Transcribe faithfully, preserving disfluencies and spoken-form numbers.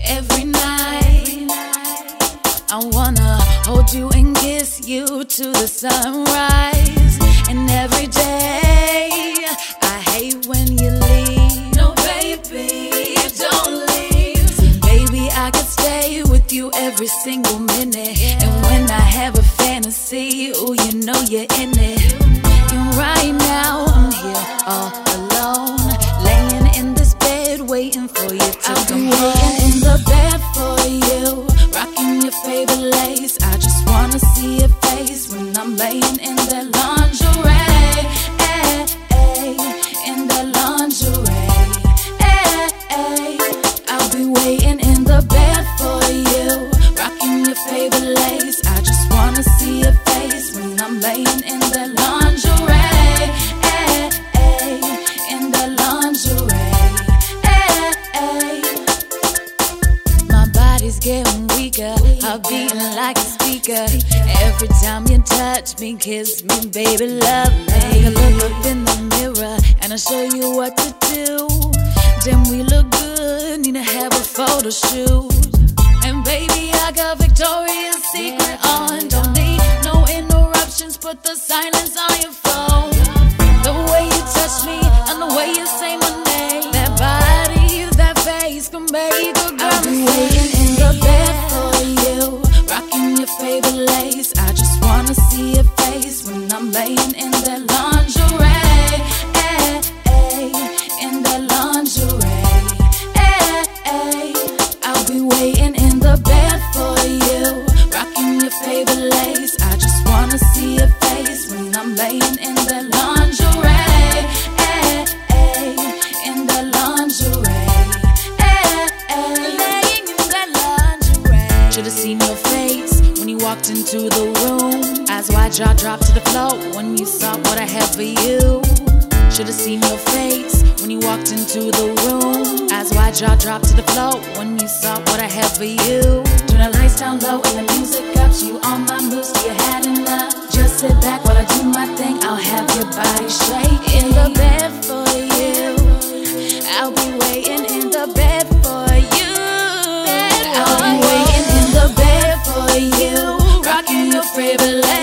every night. I wanna hold you and kiss you to the sunrise. And every day, I hate when you leave. No, baby, don't leave. See, baby, I could stay with you every single minute. And when I have a fantasy, ooh, you know you're in it. And right now, I'm here all alone, laying in this bed, waiting for you to I'll come home. I'll be waiting in the bed for you, rocking your favorite lace. I just wanna see your face when I'm laying in that lingerie, eh, eh, in that lingerie, eh, eh. I'll be waiting in the bed for you, rocking your favorite lace. I just wanna see your face when I'm laying in that lingerie, eh, eh, in that lingerie, eh, eh. My body's getting weaker, I'm beating like a speaker. Every time you touch me, kiss me, baby, love me. I look up in the mirror and I show you what to do. Then we look good, need to have a photo shoot. And baby, I got Victoria's Secret on. Don't need no interruptions, put the silence on your phone. The way you touch me and the way you say my name, that body, that face can make a girl. I'll be waiting in the bed for you, rocking your favorite lace. I just wanna see your face when I'm laying in that lingerie, eh, eh, in that lingerie, eh, eh. I'll be waiting in the bed for you, rocking your favorite lace. I just wanna see your face when I'm laying in that lingerie, eh, eh, in that lingerie, eh, eh, laying in that lingerie. Should've seen your face when you walked into the room. Eyes wide, jaw dropped to the floor when you saw what I had for you. Should've seen your face when you walked into the room. Eyes wide, jaw dropped to the floor when you saw what I had for you. Turn the lights down low and the music up, so you on my moves, so you had enough. Just sit back while I do my thing, I'll have your body shake. In the bed for you, I'll be waiting in the bed for you. I'll be waiting in the bed for you, rocking your favorite.